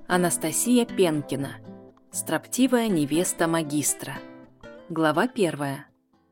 Анастасия Пенкина. Строптивая невеста магистра. Глава 1.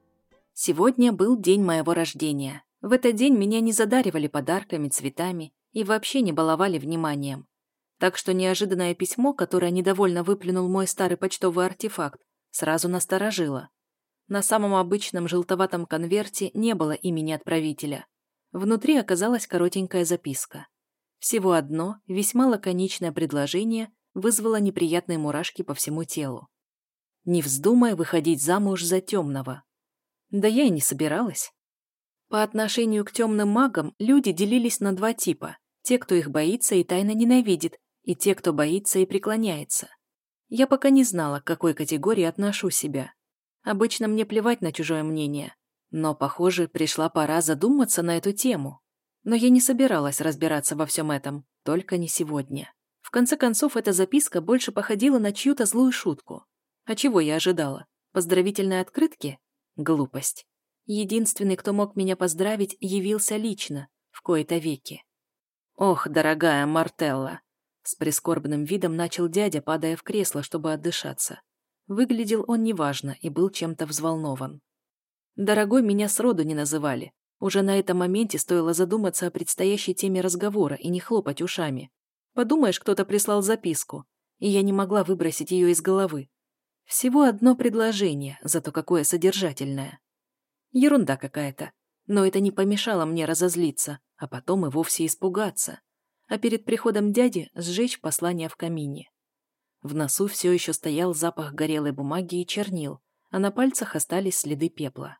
Сегодня был день моего рождения. В этот день меня не задаривали подарками, цветами и вообще не баловали вниманием. Так что неожиданное письмо, которое недовольно выплюнул мой старый почтовый артефакт, сразу насторожило. На самом обычном желтоватом конверте не было имени отправителя. Внутри оказалась коротенькая записка. Всего одно, весьма лаконичное предложение вызвало неприятные мурашки по всему телу. Не вздумай выходить замуж за темного. Да я и не собиралась. По отношению к темным магам люди делились на два типа. Те, кто их боится и тайно ненавидит, и те, кто боится и преклоняется. Я пока не знала, к какой категории отношу себя. Обычно мне плевать на чужое мнение. Но, похоже, пришла пора задуматься на эту тему. Но я не собиралась разбираться во всем этом, только не сегодня. В конце концов, эта записка больше походила на чью-то злую шутку. А чего я ожидала? Поздравительной открытки? Глупость. Единственный, кто мог меня поздравить, явился лично, в кои-то веки. «Ох, дорогая Мартелла!» С прискорбным видом начал дядя, падая в кресло, чтобы отдышаться. Выглядел он неважно и был чем-то взволнован. Дорогой меня сроду не называли. Уже на этом моменте стоило задуматься о предстоящей теме разговора и не хлопать ушами. Подумаешь, кто-то прислал записку, и я не могла выбросить ее из головы. Всего одно предложение, зато какое содержательное. Ерунда какая-то, но это не помешало мне разозлиться, а потом и вовсе испугаться. А перед приходом дяди сжечь послание в камине. В носу все еще стоял запах горелой бумаги и чернил, а на пальцах остались следы пепла.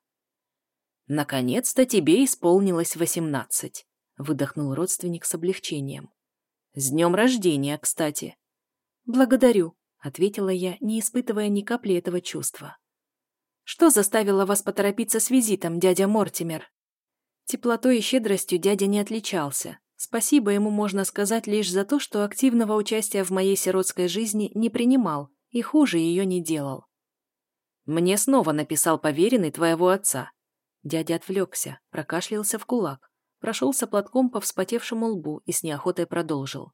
«Наконец-то тебе исполнилось 18», — выдохнул родственник с облегчением. «С днем рождения, кстати». «Благодарю», — ответила я, не испытывая ни капли этого чувства. «Что заставило вас поторопиться с визитом, дядя Мортимер?» Теплотой и щедростью дядя не отличался. Спасибо ему можно сказать лишь за то, что активного участия в моей сиротской жизни не принимал и хуже ее не делал. «Мне снова написал поверенный твоего отца». Дядя отвлекся, прокашлялся в кулак, прошелся платком по вспотевшему лбу и с неохотой продолжил.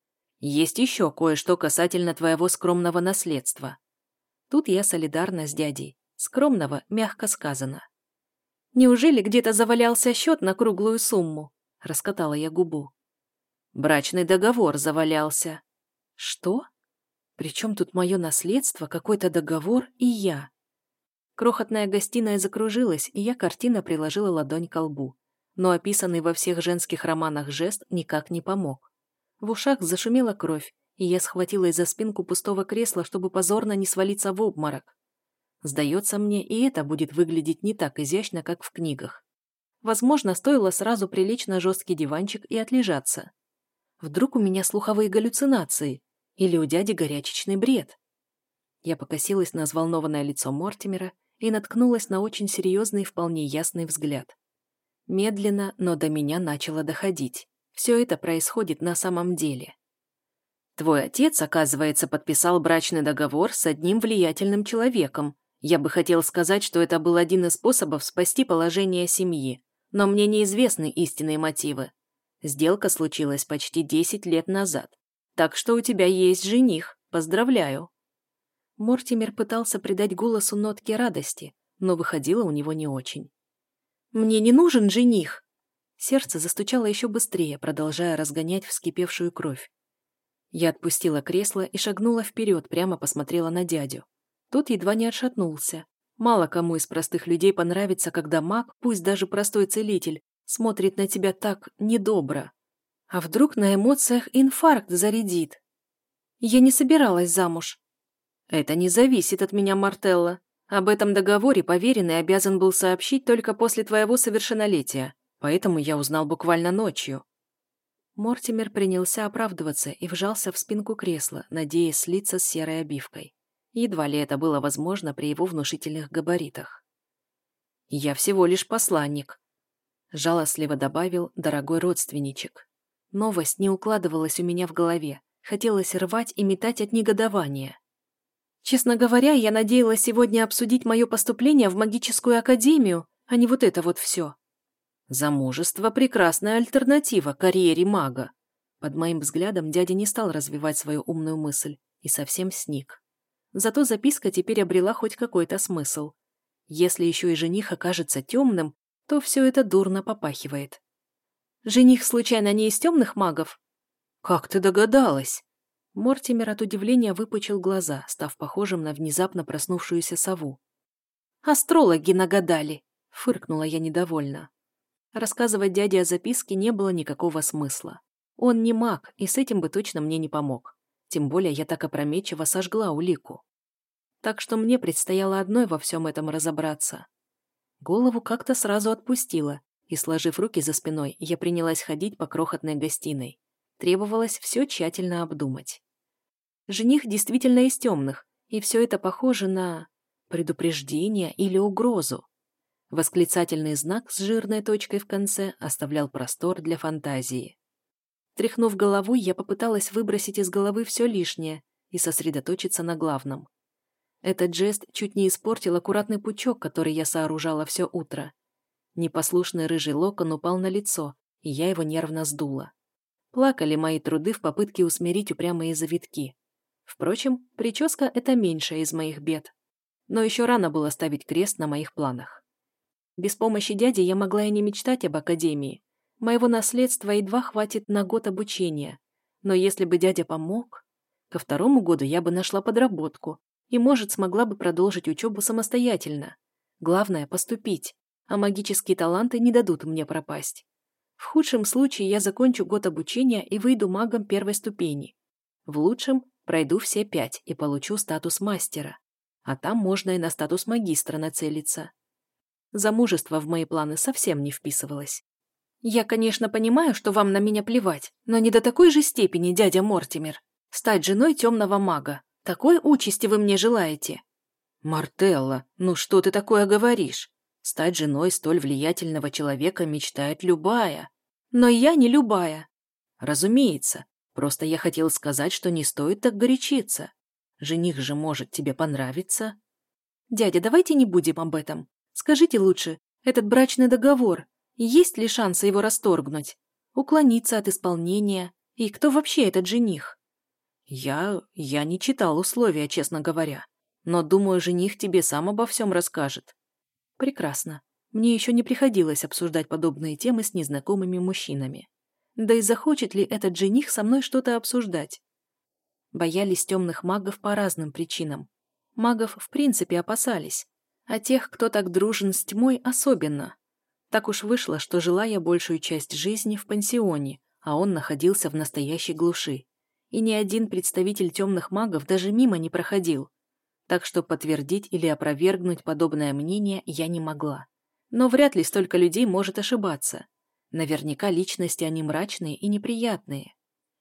«Есть еще кое-что касательно твоего скромного наследства». Тут я солидарна с дядей. Скромного, мягко сказано. «Неужели где-то завалялся счет на круглую сумму?» — раскатала я губу. «Брачный договор завалялся». «Что? Причем тут мое наследство, какой-то договор и я?» Крохотная гостиная закружилась, и я картинно приложила ладонь к лбу. Но описанный во всех женских романах жест никак не помог. В ушах зашумела кровь, и я схватилась за спинку пустого кресла, чтобы позорно не свалиться в обморок. Сдается мне, и это будет выглядеть не так изящно, как в книгах. Возможно, стоило сразу прилечь на жесткий диванчик и отлежаться. Вдруг у меня слуховые галлюцинации, или у дяди горячечный бред. Я покосилась на взволнованное лицо Мортимера и наткнулась на очень серьезный и вполне ясный взгляд. Медленно, но до меня начало доходить. Все это происходит на самом деле. Твой отец, оказывается, подписал брачный договор с одним влиятельным человеком. Я бы хотел сказать, что это был один из способов спасти положение семьи, но мне неизвестны истинные мотивы. Сделка случилась почти 10 лет назад, так что у тебя есть жених, поздравляю. Мортимер пытался придать голосу нотки радости, но выходило у него не очень. «Мне не нужен жених!» Сердце застучало еще быстрее, продолжая разгонять вскипевшую кровь. Я отпустила кресло и шагнула вперед, прямо посмотрела на дядю. Тот едва не отшатнулся. Мало кому из простых людей понравится, когда маг, пусть даже простой целитель, смотрит на тебя так недобро. А вдруг на эмоциях инфаркт зарядит? Я не собиралась замуж. «Это не зависит от меня, Мартелла. Об этом договоре поверенный обязан был сообщить только после твоего совершеннолетия, поэтому я узнал буквально ночью». Мортимер принялся оправдываться и вжался в спинку кресла, надеясь слиться с серой обивкой. Едва ли это было возможно при его внушительных габаритах. «Я всего лишь посланник», — жалостливо добавил дорогой родственничек. Новость не укладывалась у меня в голове, хотелось рвать и метать от негодования. Честно говоря, я надеялась сегодня обсудить мое поступление в магическую академию, а не вот это вот все. Замужество – прекрасная альтернатива карьере мага. Под моим взглядом дядя не стал развивать свою умную мысль и совсем сник. Зато записка теперь обрела хоть какой-то смысл. Если еще и жених окажется темным, то все это дурно попахивает. «Жених, случайно, не из темных магов?» «Как ты догадалась?» Мортимер от удивления выпучил глаза, став похожим на внезапно проснувшуюся сову. «Астрологи нагадали!» — фыркнула я недовольно. Рассказывать дяде о записке не было никакого смысла. Он не маг, и с этим бы точно мне не помог. Тем более я так опрометчиво сожгла улику. Так что мне предстояло одной во всем этом разобраться. Голову как-то сразу отпустила, и, сложив руки за спиной, я принялась ходить по крохотной гостиной. Требовалось все тщательно обдумать. Жених действительно из темных, и все это похоже на предупреждение или угрозу. Восклицательный знак с жирной точкой в конце оставлял простор для фантазии. Тряхнув головой, я попыталась выбросить из головы все лишнее и сосредоточиться на главном. Этот жест чуть не испортил аккуратный пучок, который я сооружала все утро. Непослушный рыжий локон упал на лицо, и я его нервно сдула. Плакали мои труды в попытке усмирить упрямые завитки. Впрочем, прическа — это меньшая из моих бед. Но еще рано было ставить крест на моих планах. Без помощи дяди я могла и не мечтать об академии. Моего наследства едва хватит на год обучения. Но если бы дядя помог, ко 2-му году я бы нашла подработку и, может, смогла бы продолжить учебу самостоятельно. Главное — поступить, а магические таланты не дадут мне пропасть. В худшем случае я закончу год обучения и выйду магом 1-й ступени. В лучшем пройду все 5 и получу статус мастера. А там можно и на статус магистра нацелиться. Замужество в мои планы совсем не вписывалось. Я, конечно, понимаю, что вам на меня плевать, но не до такой же степени, дядя Мортимер. Стать женой темного мага. Такой участи вы мне желаете? Мартелла, ну что ты такое говоришь? Стать женой столь влиятельного человека мечтает любая. Но я не любая. Разумеется. Просто я хотел сказать, что не стоит так горячиться. Жених же может тебе понравиться. Дядя, давайте не будем об этом. Скажите лучше, этот брачный договор, есть ли шансы его расторгнуть? Уклониться от исполнения? И кто вообще этот жених? Я не читал условия, честно говоря. Но, думаю, жених тебе сам обо всем расскажет. Прекрасно. Мне еще не приходилось обсуждать подобные темы с незнакомыми мужчинами. Да и захочет ли этот жених со мной что-то обсуждать? Боялись темных магов по разным причинам. Магов в принципе опасались, а тех, кто так дружен с тьмой, особенно. Так уж вышло, что жила я большую часть жизни в пансионе, а он находился в настоящей глуши. И ни один представитель темных магов даже мимо не проходил. Так что подтвердить или опровергнуть подобное мнение я не могла. Но вряд ли столько людей может ошибаться. Наверняка личности они мрачные и неприятные.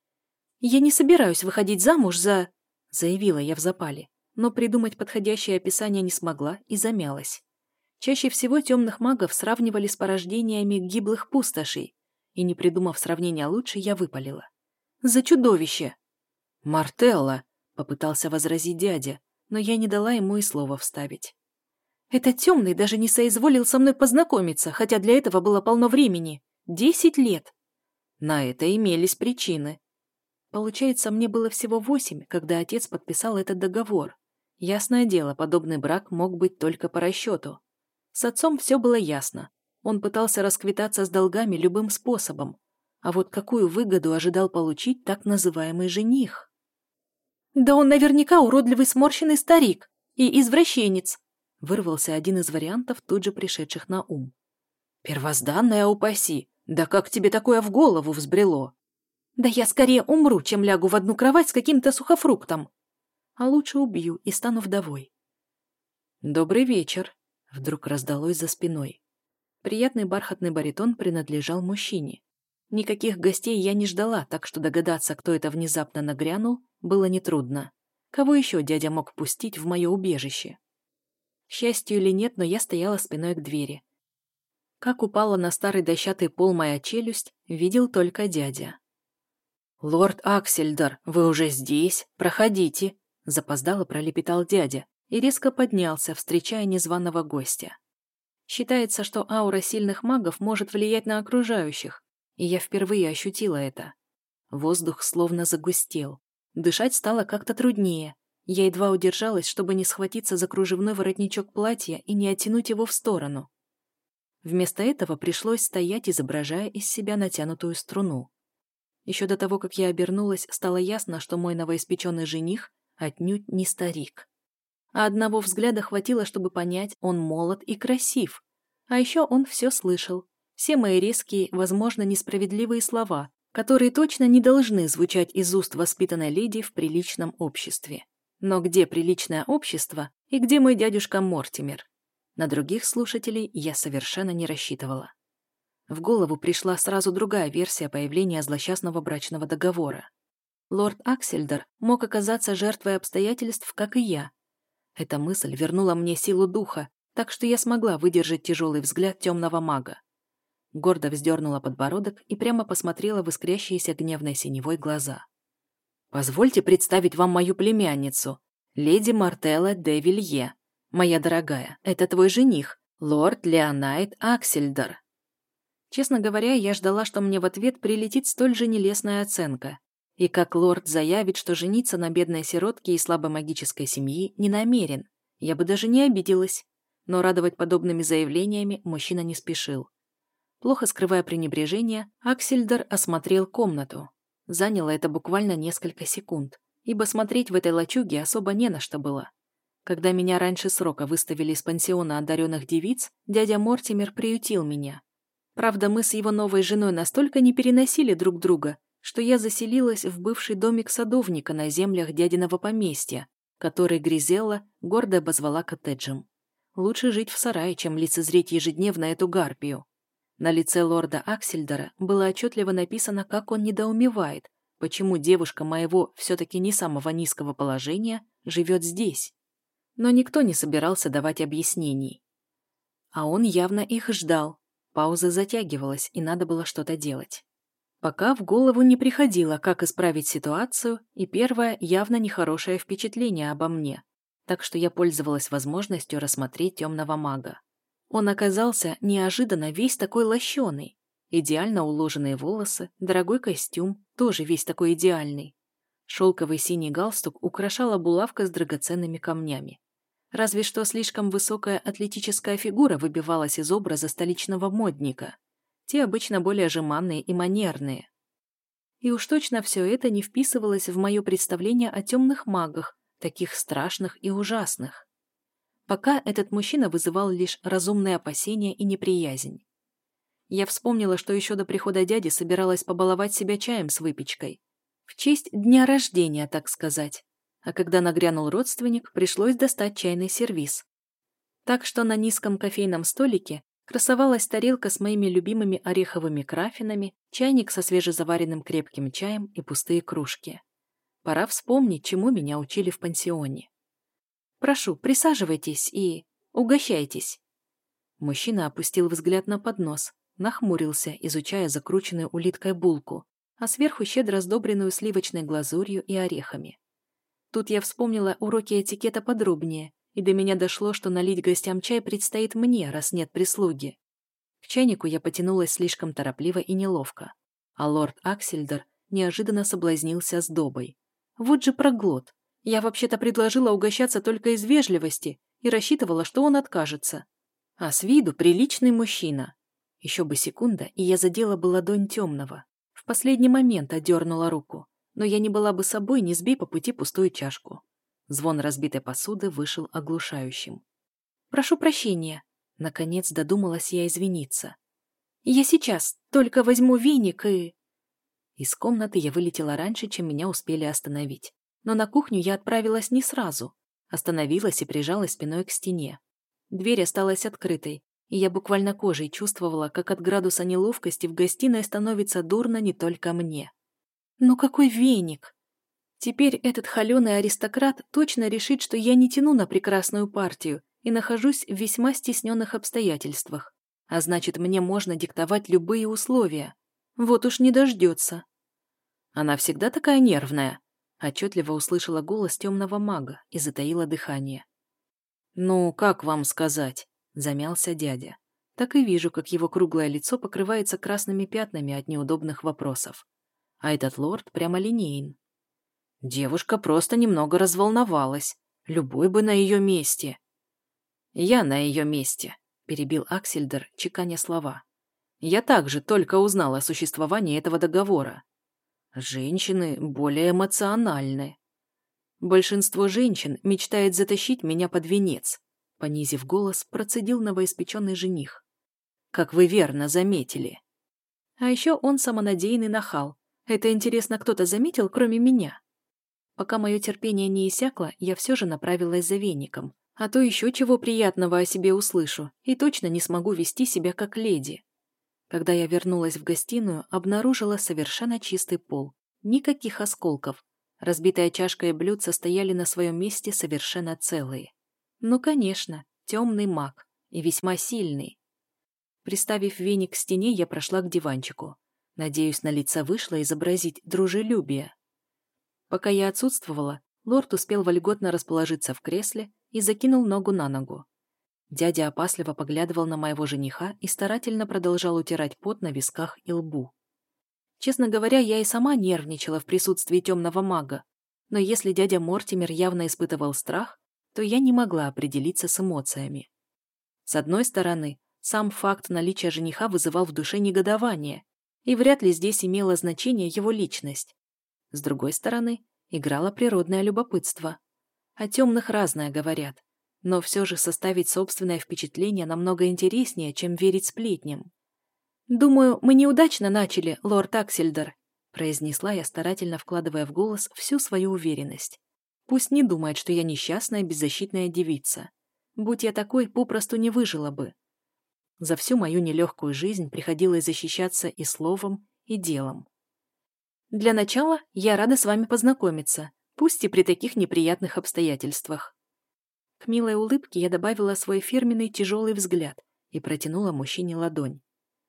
«Я не собираюсь выходить замуж за...» — заявила я в запале, но придумать подходящее описание не смогла и замялась. Чаще всего темных магов сравнивали с порождениями гиблых пустошей, и, не придумав сравнения лучше, я выпалила. «За чудовище!» «Мартелла!» — попытался возразить дядя, но я не дала ему и слова вставить. «Этот темный даже не соизволил со мной познакомиться, хотя для этого было полно времени. 10 лет!» На это имелись причины. Получается, мне было всего 8, когда отец подписал этот договор. Ясное дело, подобный брак мог быть только по расчету. С отцом все было ясно. Он пытался расквитаться с долгами любым способом. А вот какую выгоду ожидал получить так называемый жених? «Да он наверняка уродливый сморщенный старик и извращенец», вырвался один из вариантов, тут же пришедших на ум. «Первозданная упаси! Да как тебе такое в голову взбрело?» «Да я скорее умру, чем лягу в одну кровать с каким-то сухофруктом. А лучше убью и стану вдовой». «Добрый вечер», — вдруг раздалось за спиной. Приятный бархатный баритон принадлежал мужчине. Никаких гостей я не ждала, так что догадаться, кто это внезапно нагрянул, было нетрудно. Кого еще дядя мог пустить в мое убежище? К счастью или нет, но я стояла спиной к двери. Как упала на старый дощатый пол моя челюсть, видел только дядя. «Лорд Аксельдар, вы уже здесь? Проходите!» Запоздало пролепетал дядя и резко поднялся, встречая незваного гостя. Считается, что аура сильных магов может влиять на окружающих, и я впервые ощутила это. Воздух словно загустел. Дышать стало как-то труднее. Я едва удержалась, чтобы не схватиться за кружевной воротничок платья и не оттянуть его в сторону. Вместо этого пришлось стоять, изображая из себя натянутую струну. Еще до того, как я обернулась, стало ясно, что мой новоиспеченный жених отнюдь не старик. А одного взгляда хватило, чтобы понять, он молод и красив. А еще он все слышал. Все мои резкие, возможно, несправедливые слова, которые точно не должны звучать из уст воспитанной леди в приличном обществе. Но где приличное общество и где мой дядюшка Мортимер? На других слушателей я совершенно не рассчитывала. В голову пришла сразу другая версия появления злосчастного брачного договора. Лорд Аксельдер мог оказаться жертвой обстоятельств, как и я. Эта мысль вернула мне силу духа, так что я смогла выдержать тяжелый взгляд темного мага. Гордо вздернула подбородок и прямо посмотрела в искрящиеся гневной синевой глаза. «Позвольте представить вам мою племянницу, леди Мартелла де Вилье. Моя дорогая, это твой жених, лорд Леонайд Аксельдер». Честно говоря, я ждала, что мне в ответ прилетит столь же нелестная оценка. И как лорд заявит, что жениться на бедной сиротке и слабомагической семьи не намерен, я бы даже не обиделась. Но радовать подобными заявлениями мужчина не спешил. Плохо скрывая пренебрежение, Аксельдер осмотрел комнату. Заняло это буквально несколько секунд, ибо смотреть в этой лачуге особо не на что было. Когда меня раньше срока выставили из пансиона одаренных девиц, дядя Мортимер приютил меня. Правда, мы с его новой женой настолько не переносили друг друга, что я заселилась в бывший домик садовника на землях дядиного поместья, который Гризелла гордо обозвала коттеджем. Лучше жить в сарае, чем лицезреть ежедневно эту гарпию. На лице лорда Аксельдера было отчетливо написано, как он недоумевает, почему девушка моего все-таки не самого низкого положения живет здесь. Но никто не собирался давать объяснений. А он явно их ждал. Пауза затягивалась, и надо было что-то делать. Пока в голову не приходило, как исправить ситуацию, и первое явно нехорошее впечатление обо мне, так что я пользовалась возможностью рассмотреть темного мага. Он оказался неожиданно весь такой лощеный. Идеально уложенные волосы, дорогой костюм, тоже весь такой идеальный. Шелковый синий галстук украшала булавка с драгоценными камнями. Разве что слишком высокая атлетическая фигура выбивалась из образа столичного модника. Те обычно более жеманные и манерные. И уж точно все это не вписывалось в мое представление о темных магах, таких страшных и ужасных. Пока этот мужчина вызывал лишь разумные опасения и неприязнь. Я вспомнила, что еще до прихода дяди собиралась побаловать себя чаем с выпечкой. В честь дня рождения, так сказать. А когда нагрянул родственник, пришлось достать чайный сервиз. Так что на низком кофейном столике красовалась тарелка с моими любимыми ореховыми крафинами, чайник со свежезаваренным крепким чаем и пустые кружки. Пора вспомнить, чему меня учили в пансионе. «Прошу, присаживайтесь и угощайтесь». Мужчина опустил взгляд на поднос, нахмурился, изучая закрученную улиткой булку, а сверху щедро сдобренную сливочной глазурью и орехами. Тут я вспомнила уроки этикета подробнее, и до меня дошло, что налить гостям чай предстоит мне, раз нет прислуги. К чайнику я потянулась слишком торопливо и неловко, а лорд Аксельдер неожиданно соблазнился сдобой. Вот же проглот! Я вообще-то предложила угощаться только из вежливости и рассчитывала, что он откажется. А с виду приличный мужчина. Еще бы секунда, и я задела бы ладонь темного. В последний момент отдернула руку, но я не была бы собой, не сбей по пути пустую чашку. Звон разбитой посуды вышел оглушающим. «Прошу прощения», — наконец додумалась я извиниться. «Я сейчас только возьму веник и...» Из комнаты я вылетела раньше, чем меня успели остановить. Но на кухню я отправилась не сразу. Остановилась и прижалась спиной к стене. Дверь осталась открытой, и я буквально кожей чувствовала, как от градуса неловкости в гостиной становится дурно не только мне. «Ну какой веник?» Теперь этот холеный аристократ точно решит, что я не тяну на прекрасную партию и нахожусь в весьма стесненных обстоятельствах. А значит, мне можно диктовать любые условия. Вот уж не дождется. Она всегда такая нервная. Отчетливо услышала голос темного мага и затаила дыхание. «Ну, как вам сказать?» – замялся дядя. Так и вижу, как его круглое лицо покрывается красными пятнами от неудобных вопросов. а этот лорд прямолинеен. Девушка просто немного разволновалась. Любой бы на ее месте. «Я на ее месте», — перебил Аксельдер, чеканя слова. «Я также только узнал о существовании этого договора. Женщины более эмоциональны. Большинство женщин мечтает затащить меня под венец», — понизив голос, процедил новоиспеченный жених. «Как вы верно заметили». А еще он самонадеянный нахал. Это, интересно, кто-то заметил, кроме меня? Пока мое терпение не иссякло, я все же направилась за веником. А то еще чего приятного о себе услышу, и точно не смогу вести себя как леди. Когда я вернулась в гостиную, обнаружила совершенно чистый пол. Никаких осколков. Разбитая чашка и блюдца стояли на своем месте совершенно целые. Ну, конечно, темный маг. И весьма сильный. Приставив веник к стене, я прошла к диванчику. Надеюсь, на лице вышло изобразить дружелюбие. Пока я отсутствовала, лорд успел вольготно расположиться в кресле и закинул ногу на ногу. Дядя опасливо поглядывал на моего жениха и старательно продолжал утирать пот на висках и лбу. Честно говоря, я и сама нервничала в присутствии темного мага, но если дядя Мортимер явно испытывал страх, то я не могла определиться с эмоциями. С одной стороны, сам факт наличия жениха вызывал в душе негодование, и вряд ли здесь имело значение его личность. С другой стороны, играло природное любопытство. О темных разное говорят, но все же составить собственное впечатление намного интереснее, чем верить сплетням. «Думаю, мы неудачно начали, лорд Аксельдер», произнесла я, старательно вкладывая в голос всю свою уверенность. Пусть не думает, что я несчастная, беззащитная девица. Будь я такой, попросту не выжила бы. За всю мою нелегкую жизнь приходилось защищаться и словом, и делом. Для начала я рада с вами познакомиться, пусть и при таких неприятных обстоятельствах. К милой улыбке я добавила свой фирменный тяжелый взгляд и протянула мужчине ладонь.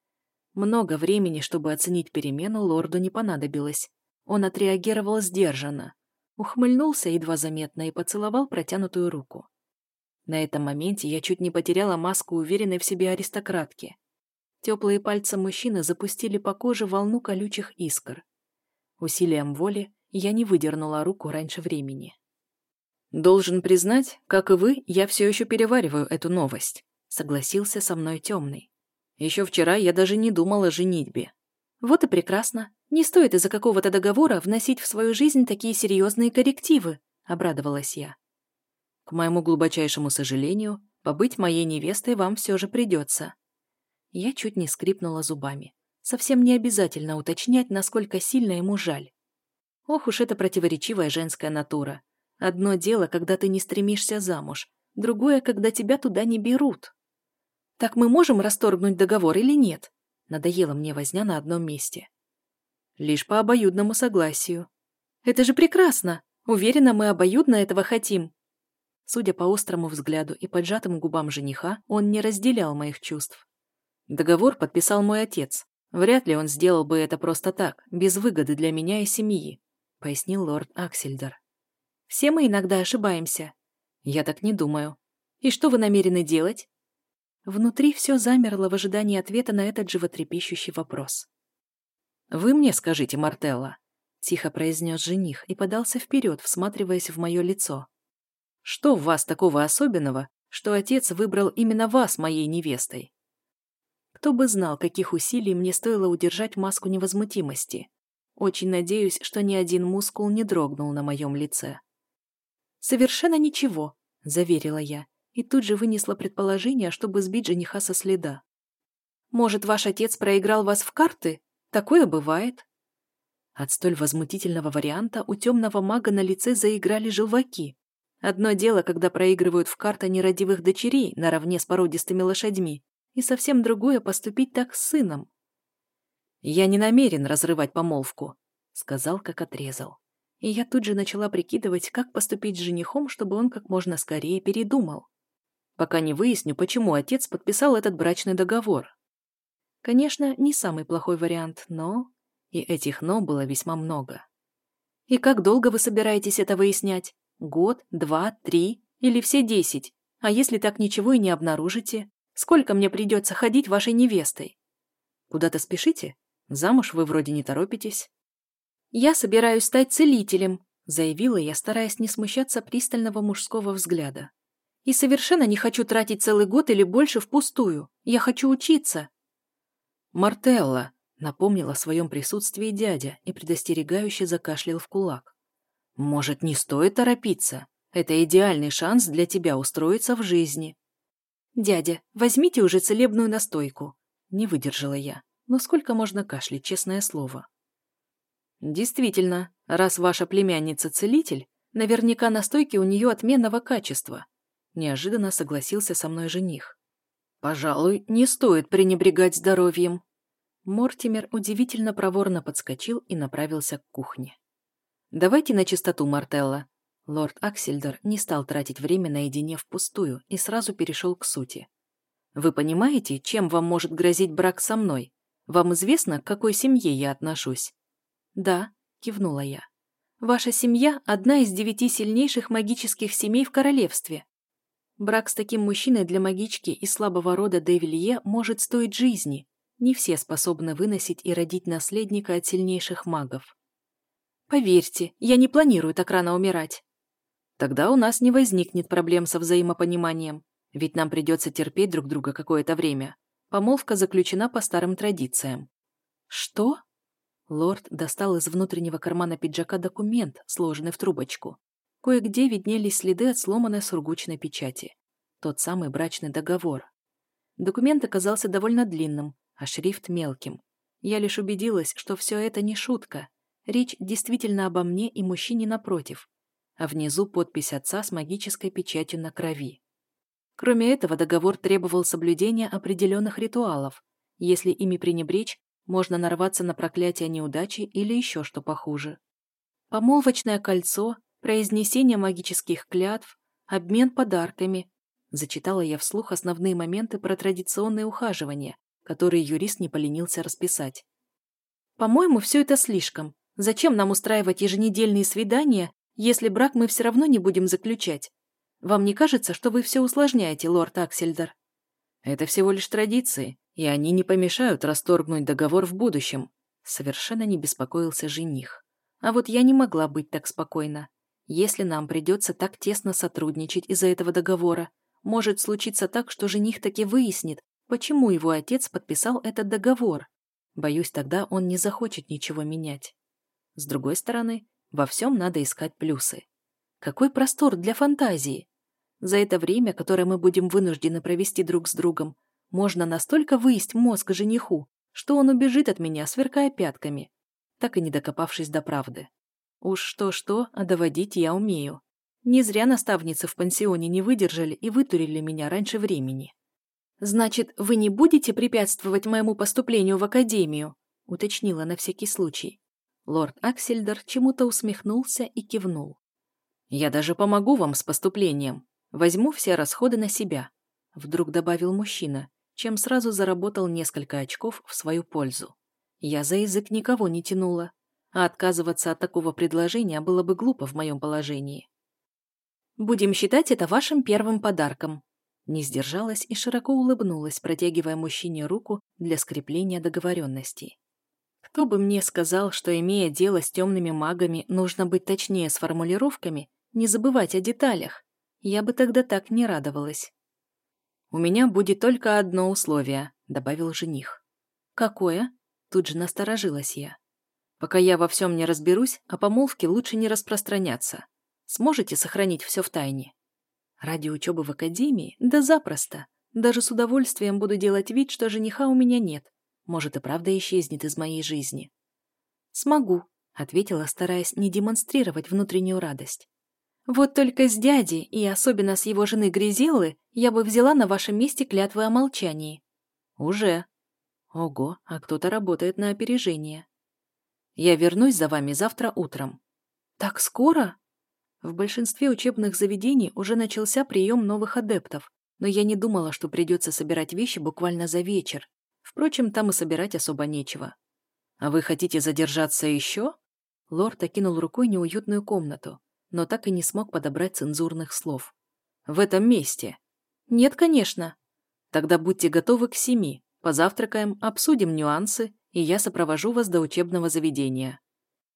Много времени, чтобы оценить перемену, лорду не понадобилось. Он отреагировал сдержанно, ухмыльнулся едва заметно и поцеловал протянутую руку. На этом моменте я чуть не потеряла маску уверенной в себе аристократки. Теплые пальцы мужчины запустили по коже волну колючих искр. Усилием воли я не выдернула руку раньше времени. «Должен признать, как и вы, я все еще перевариваю эту новость», — согласился со мной темный. «Еще вчера я даже не думала о женитьбе». «Вот и прекрасно. Не стоит из-за какого-то договора вносить в свою жизнь такие серьезные коррективы», — обрадовалась я. «К моему глубочайшему сожалению, побыть моей невестой вам все же придется». Я чуть не скрипнула зубами. Совсем не обязательно уточнять, насколько сильно ему жаль. Ох уж эта противоречивая женская натура. Одно дело, когда ты не стремишься замуж, другое, когда тебя туда не берут. «Так мы можем расторгнуть договор или нет?» Надоела мне возня на одном месте. «Лишь по обоюдному согласию». «Это же прекрасно! Уверена, мы обоюдно этого хотим». Судя по острому взгляду и поджатым губам жениха, он не разделял моих чувств. Договор подписал мой отец. Вряд ли он сделал бы это просто так, без выгоды для меня и семьи, пояснил лорд Аксельдер. Все мы иногда ошибаемся. Я так не думаю. И что вы намерены делать? Внутри все замерло в ожидании ответа на этот животрепещущий вопрос. «Вы мне скажите, Мартелла», — тихо произнес жених и подался вперед, всматриваясь в мое лицо. «Что в вас такого особенного, что отец выбрал именно вас моей невестой?» Кто бы знал, каких усилий мне стоило удержать маску невозмутимости. Очень надеюсь, что ни один мускул не дрогнул на моем лице. «Совершенно ничего», — заверила я, и тут же вынесла предположение, чтобы сбить жениха со следа. «Может, ваш отец проиграл вас в карты? Такое бывает». От столь возмутительного варианта у темного мага на лице заиграли желваки. Одно дело, когда проигрывают в карты нерадивых дочерей наравне с породистыми лошадьми, и совсем другое поступить так с сыном. «Я не намерен разрывать помолвку», — сказал, как отрезал. И я тут же начала прикидывать, как поступить с женихом, чтобы он как можно скорее передумал. Пока не выясню, почему отец подписал этот брачный договор. Конечно, не самый плохой вариант, но... И этих «но» было весьма много. «И как долго вы собираетесь это выяснять? Год, 2, 3 или все 10? А если так ничего и не обнаружите? Сколько мне придется ходить вашей невестой? Куда-то спешите? Замуж вы вроде не торопитесь». «Я собираюсь стать целителем», заявила я, стараясь не смущаться пристального мужского взгляда. «И совершенно не хочу тратить целый год или больше впустую. Я хочу учиться». «Мартелла», — напомнил о своем присутствии дядя и предостерегающе закашлял в кулак. «Может, не стоит торопиться? Это идеальный шанс для тебя устроиться в жизни». «Дядя, возьмите уже целебную настойку», — не выдержала я. Но сколько можно кашлять, честное слово. «Действительно, раз ваша племянница целитель, наверняка настойки у нее отменного качества», — неожиданно согласился со мной жених. «Пожалуй, не стоит пренебрегать здоровьем». Мортимер удивительно проворно подскочил и направился к кухне. «Давайте на чистоту, Мартелла». Лорд Аксельдер не стал тратить время наедине впустую и сразу перешел к сути. «Вы понимаете, чем вам может грозить брак со мной? Вам известно, к какой семье я отношусь?» «Да», — кивнула я. «Ваша семья — одна из 9 сильнейших магических семей в королевстве. Брак с таким мужчиной для магички из слабого рода де Вилье может стоить жизни. Не все способны выносить и родить наследника от сильнейших магов. Поверьте, я не планирую так рано умирать». «Тогда у нас не возникнет проблем со взаимопониманием, ведь нам придется терпеть друг друга какое-то время. Помолвка заключена по старым традициям». «Что?» Лорд достал из внутреннего кармана пиджака документ, сложенный в трубочку. Кое-где виднелись следы от сломанной сургучной печати. Тот самый брачный договор. Документ оказался довольно длинным, а шрифт мелким. Я лишь убедилась, что все это не шутка. Речь действительно обо мне и мужчине напротив. А внизу подпись отца с магической печатью на крови. Кроме этого, договор требовал соблюдения определенных ритуалов. Если ими пренебречь, можно нарваться на проклятие неудачи или еще что похуже. Помолвочное кольцо, произнесение магических клятв, обмен подарками. Зачитала я вслух основные моменты про традиционные ухаживания, которые юрист не поленился расписать. «По-моему, все это слишком. Зачем нам устраивать еженедельные свидания, если брак мы все равно не будем заключать? Вам не кажется, что вы все усложняете, лорд Аксельдер?» «Это всего лишь традиции, и они не помешают расторгнуть договор в будущем», — совершенно не беспокоился жених. А вот я не могла быть так спокойна. Если нам придется так тесно сотрудничать из-за этого договора, может случиться так, что жених таки выяснит, почему его отец подписал этот договор. Боюсь, тогда он не захочет ничего менять. С другой стороны, во всем надо искать плюсы. Какой простор для фантазии! За это время, которое мы будем вынуждены провести друг с другом, можно настолько выесть мозг жениху, что он убежит от меня, сверкая пятками, так и не докопавшись до правды. Уж что-что, а доводить я умею. Не зря наставницы в пансионе не выдержали и вытурили меня раньше времени. «Значит, вы не будете препятствовать моему поступлению в академию?» — уточнила на всякий случай. Лорд Аксельдер чему-то усмехнулся и кивнул. «Я даже помогу вам с поступлением. Возьму все расходы на себя», — вдруг добавил мужчина, чем сразу заработал несколько очков в свою пользу. Я за язык никого не тянула, а отказываться от такого предложения было бы глупо в моем положении. «Будем считать это вашим первым подарком», — не сдержалась и широко улыбнулась, протягивая мужчине руку для скрепления договоренностей. Кто бы мне сказал, что, имея дело с темными магами, нужно быть точнее с формулировками, не забывать о деталях. Я бы тогда так не радовалась. «У меня будет только одно условие», — добавил жених. «Какое?» — тут же насторожилась я. «Пока я во всем не разберусь, о помолвке лучше не распространяться. Сможете сохранить все в тайне?» «Ради учебы в академии? Да запросто. Даже с удовольствием буду делать вид, что жениха у меня нет. Может, и правда исчезнет из моей жизни». «Смогу», — ответила, стараясь не демонстрировать внутреннюю радость. «Вот только с дядей, и особенно с его жены Гризеллы, я бы взяла на вашем месте клятвы о молчании». «Уже?» «Ого, а кто-то работает на опережение». «Я вернусь за вами завтра утром». «Так скоро?» В большинстве учебных заведений уже начался прием новых адептов, но я не думала, что придется собирать вещи буквально за вечер. Впрочем, там и собирать особо нечего. «А вы хотите задержаться еще?» Лорд окинул рукой неуютную комнату, но так и не смог подобрать цензурных слов. «В этом месте?» «Нет, конечно». «Тогда будьте готовы к 7. Позавтракаем, обсудим нюансы, и я сопровожу вас до учебного заведения».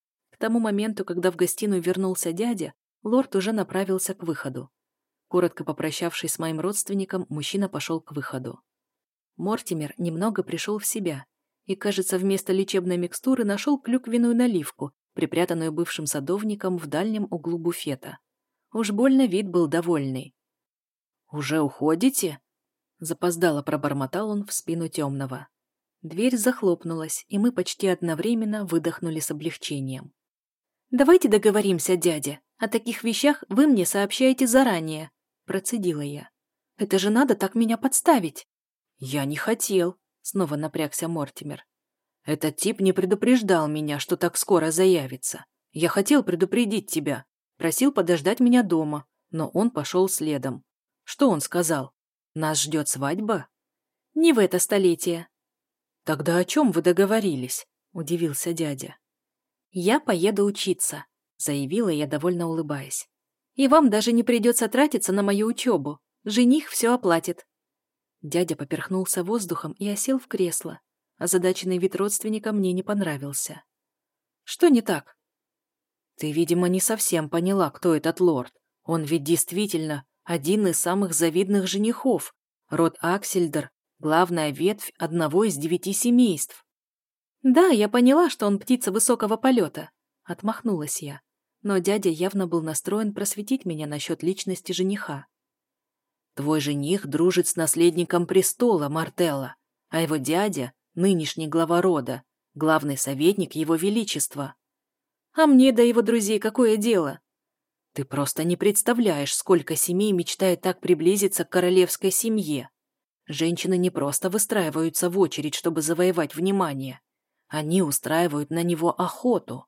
тому моменту, когда в гостиную вернулся дядя, лорд уже направился к выходу. Коротко попрощавшись с моим родственником, мужчина пошел к выходу. Мортимер немного пришел в себя и, кажется, вместо лечебной микстуры нашел клюквенную наливку, припрятанную бывшим садовником в дальнем углу буфета. Уж больно вид был довольный. «Уже уходите?» Запоздало пробормотал он в спину темного. Дверь захлопнулась, и мы почти одновременно выдохнули с облегчением. «Давайте договоримся, дядя. О таких вещах вы мне сообщаете заранее», – процедила я. «Это же надо так меня подставить». «Я не хотел», – снова напрягся Мортимер. «Этот тип не предупреждал меня, что так скоро заявится. Я хотел предупредить тебя. Просил подождать меня дома, но он пошел следом. Что он сказал? Нас ждет свадьба?» «Не в это столетие». «Тогда о чем вы договорились?» – удивился дядя. «Я поеду учиться», – заявила я, довольно улыбаясь. «И вам даже не придется тратиться на мою учебу. Жених все оплатит». Дядя поперхнулся воздухом и осел в кресло. Озадаченный вид родственника мне не понравился. «Что не так?» «Ты, видимо, не совсем поняла, кто этот лорд. Он ведь действительно один из самых завидных женихов. Род Аксельдер – главная ветвь одного из 9 семейств». «Да, я поняла, что он птица высокого полета», – отмахнулась я. Но дядя явно был настроен просветить меня насчет личности жениха. «Твой жених дружит с наследником престола, Мартелла, а его дядя – нынешний глава рода, главный советник его величества». «А мне до его друзей какое дело?» «Ты просто не представляешь, сколько семей мечтает так приблизиться к королевской семье. Женщины не просто выстраиваются в очередь, чтобы завоевать внимание. Они устраивают на него охоту».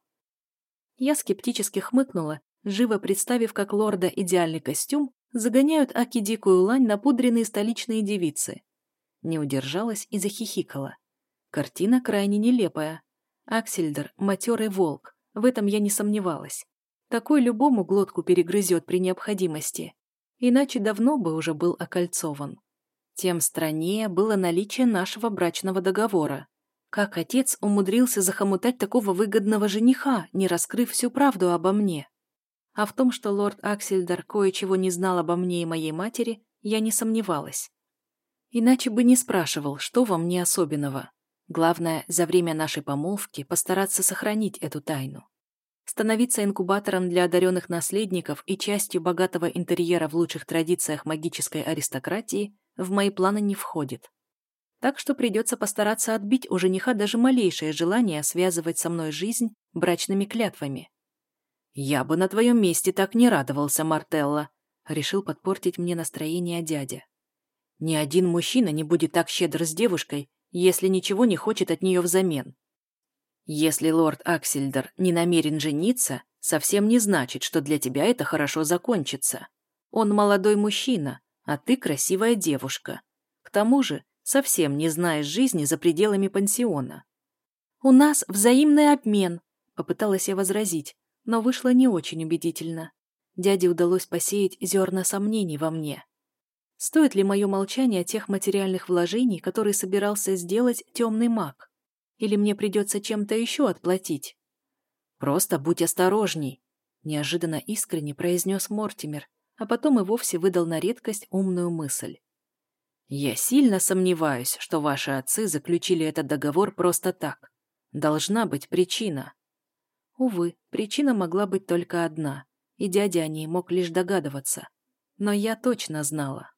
Я скептически хмыкнула, живо представив, как лорда идеальный костюм загоняют аки дикую лань напудренные столичные девицы. Не удержалась и захихикала. Картина крайне нелепая. Аксельдер – матерый волк, в этом я не сомневалась. Такой любому глотку перегрызет при необходимости. Иначе давно бы уже был окольцован. Тем страннее было наличие нашего брачного договора. Как отец умудрился захомутать такого выгодного жениха, не раскрыв всю правду обо мне? А в том, что лорд Аксельдер кое-чего не знал обо мне и моей матери, я не сомневалась. Иначе бы не спрашивал, что во мне особенного. Главное, за время нашей помолвки постараться сохранить эту тайну. Становиться инкубатором для одаренных наследников и частью богатого интерьера в лучших традициях магической аристократии в мои планы не входит. Так что придется постараться отбить у жениха даже малейшее желание связывать со мной жизнь брачными клятвами. «Я бы на твоем месте так не радовался, Мартелла», — решил подпортить мне настроение дядя. «Ни один мужчина не будет так щедр с девушкой, если ничего не хочет от нее взамен. Если лорд Аксельдер не намерен жениться, совсем не значит, что для тебя это хорошо закончится. Он молодой мужчина, а ты красивая девушка. К тому же совсем не знаешь жизни за пределами пансиона». «У нас взаимный обмен», — попыталась я возразить, но вышло не очень убедительно. Дяде удалось посеять зерна сомнений во мне. Стоит ли мое молчание тех материальных вложений, которые собирался сделать темный маг? Или мне придется чем-то еще отплатить? «Просто будь осторожней», — неожиданно искренне произнес Мортимер, а потом и вовсе выдал на редкость умную мысль. «Я сильно сомневаюсь, что ваши отцы заключили этот договор просто так. Должна быть причина». Увы, причина могла быть только одна, и дядя о ней мог лишь догадываться. Но я точно знала.